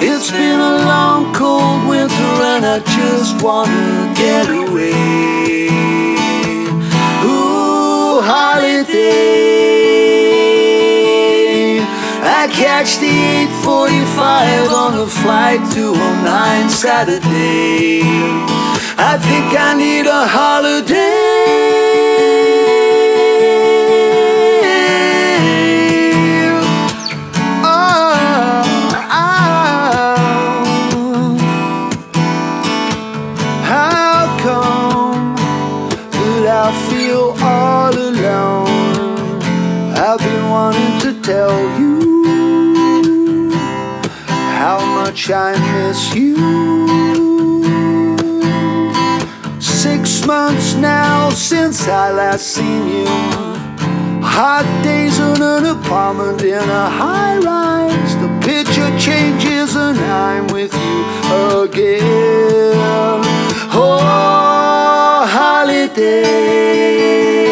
It's been a long cold winter and I just wanna get away. Ooh, holiday. I catch the 8:45 on a flight to 09 Saturday. I think I need a holiday. I feel all alone. I've been wanting to tell you how much I miss you. 6 months now since I last seen you. Hot days in an apartment in a high-rise. The picture changes and I'm with you again. Oh, holiday.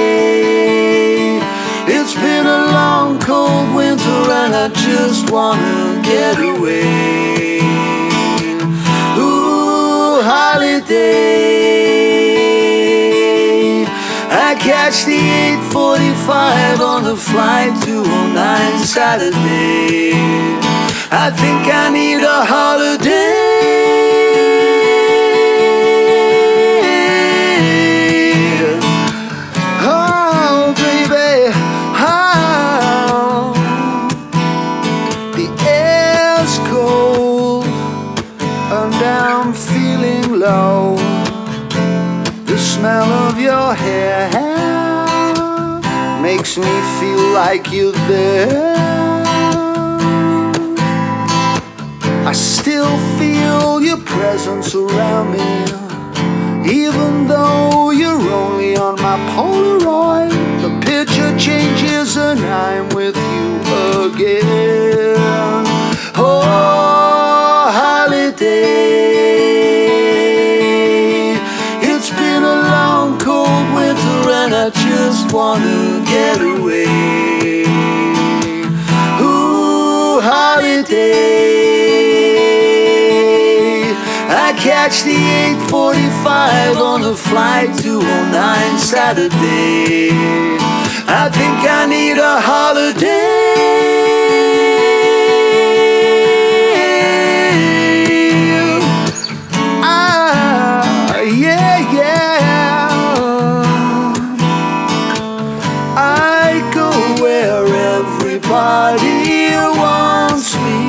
It's been a long cold winter and I just wanna get away. Ooh, holiday. I catch the 8:45 on the flight to 09 Saturday. I think I need a holiday. I'm feeling low. The smell of your hair makes me feel like you're there. I still feel your presence around me, even though you're only on my Polaroid. The picture changes and I'm with you again. Oh, holiday. I just wanna get away. Ooh, holiday. I catch the 8:45 on the flight to 09 Saturday. I think I need a holiday. Everybody wants me,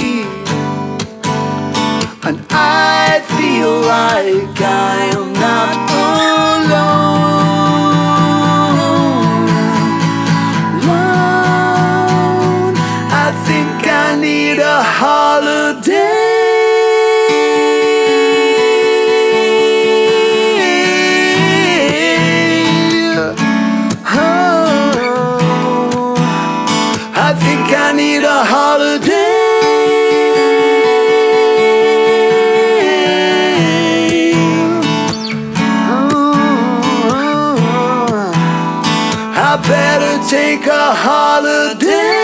and I feel like I am not alone. I think I need a holiday. I think I need a holiday. I better take a holiday.